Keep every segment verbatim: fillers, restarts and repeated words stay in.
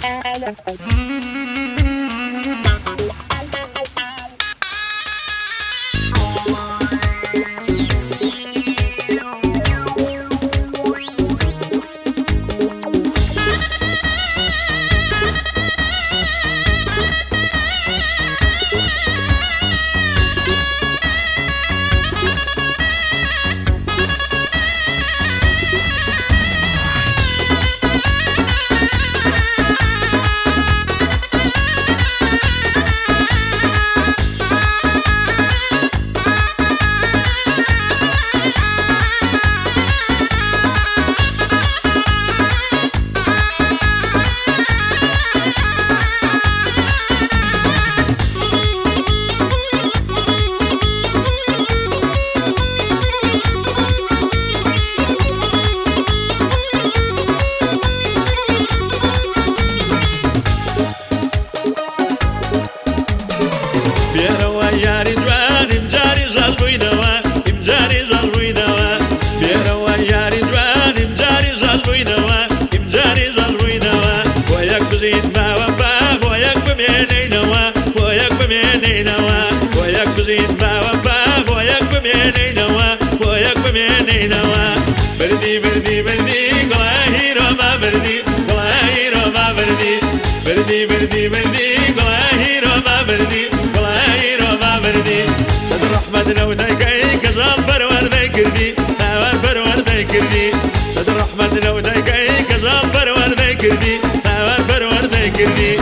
یاری جوان امجاری جاز بوینەوە امجاری جاز بوینەوە بێرەوە یاری جوان امجاری جاز بوینەوە امجاری جاز بوینەوە بۆ یەک بزین باوە با بۆ یەک بمێنینەوە بۆ یەک بمێنینەوە بۆ یەک بزین باوە با بۆ یەک بمێنینەوە بۆ یەک بمێنینەوە بردی بردی بردی گوڵای هیرۆما بردی گوڵای هیرۆما بردی بردی بردی بردی گوڵای هیرۆما بردی سەد ڕەحمەت لەو دایکەی کەژان پەروەردەی کردی هاوار پەروەردەی کردی سەد ڕەحمەت لەو دایکەی کەژان پەروەردەی کردی هاوار پەروەردەی کردی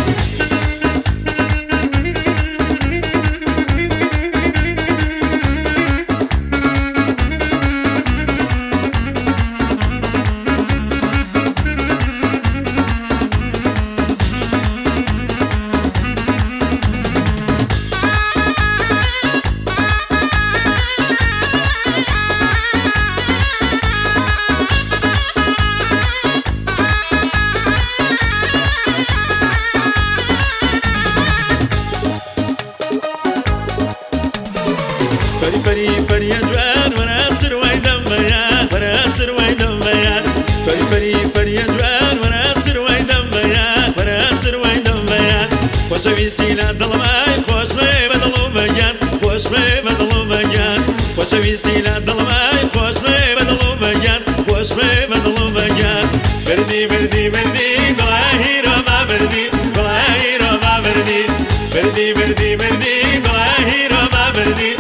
فری فری جوان ورا سروای دمبیان ورا سروای دمبیان فری فری فری جوان ورا سروای دمبیان ورا سروای دمبیان خوشوی سیلا دلمای خوش می بدلو بگن خوش می بدلو بگن خوشوی سیلا دلمای خوش می بدلو بگن خوش می بدلو بگن بردی بردی بردی گلای روما بردی گلای روما بردی بردی بردی بردی گلای روما بردی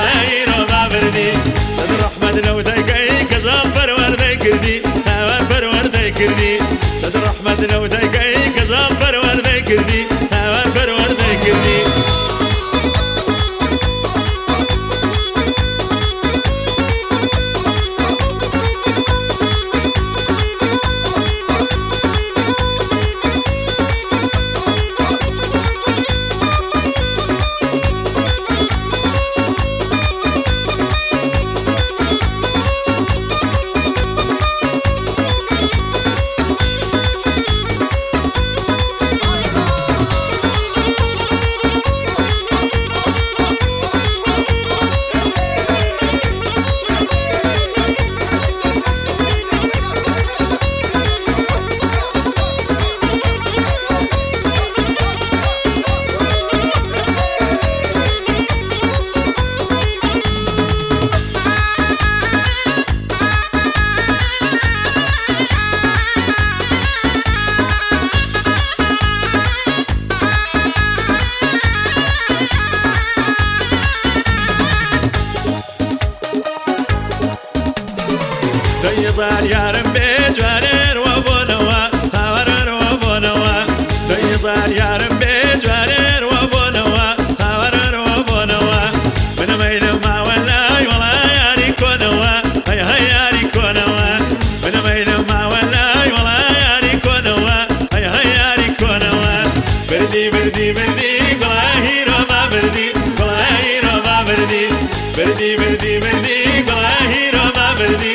سەد ڕەحمەت لەو دایکەی کەژان پەروەردەی کردی هاوار پەروەردەی کردی سەد ڕەحمەت لەو دایکەی کەژان پەروەردەی کردی هاوار پەروەردەی کردی دەیزار یارم بێ جوانێ ڕوا بۆنەوە هاوارە ڕوا بۆنەوە دەیزار یارم بێ جوانێ ڕوا بۆنەوە هاوارە ڕوا بۆنەوە بنەمەیلە ماوە لای وەڵای یاری کۆنەوە هەی هەی یاری کۆنەوە بنەمەیلە ماوە لای وەڵای یاری کۆنەوە هەی هەی یاری کۆنەوە بردی بردی بردی گوڵای هیرۆما بردی گوڵای هیرۆما بردی بردی بردی بردی گوڵای هیرۆما بردی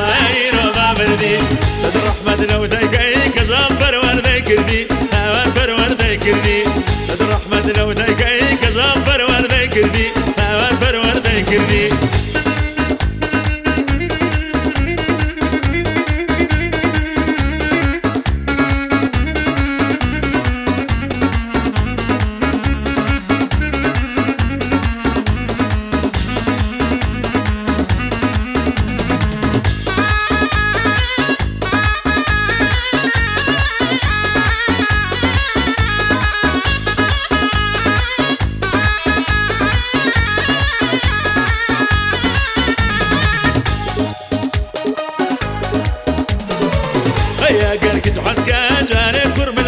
سەد ڕەحمەت لەو دایکەی کەژان پەروەردەی کردی هاوار پەروەردەی کردی سەد ڕەحمەت لەو دایکەی کەژان پەروەردەی کردی هاوار پەروەردەی کردی يا قرك تحسك جاني كرم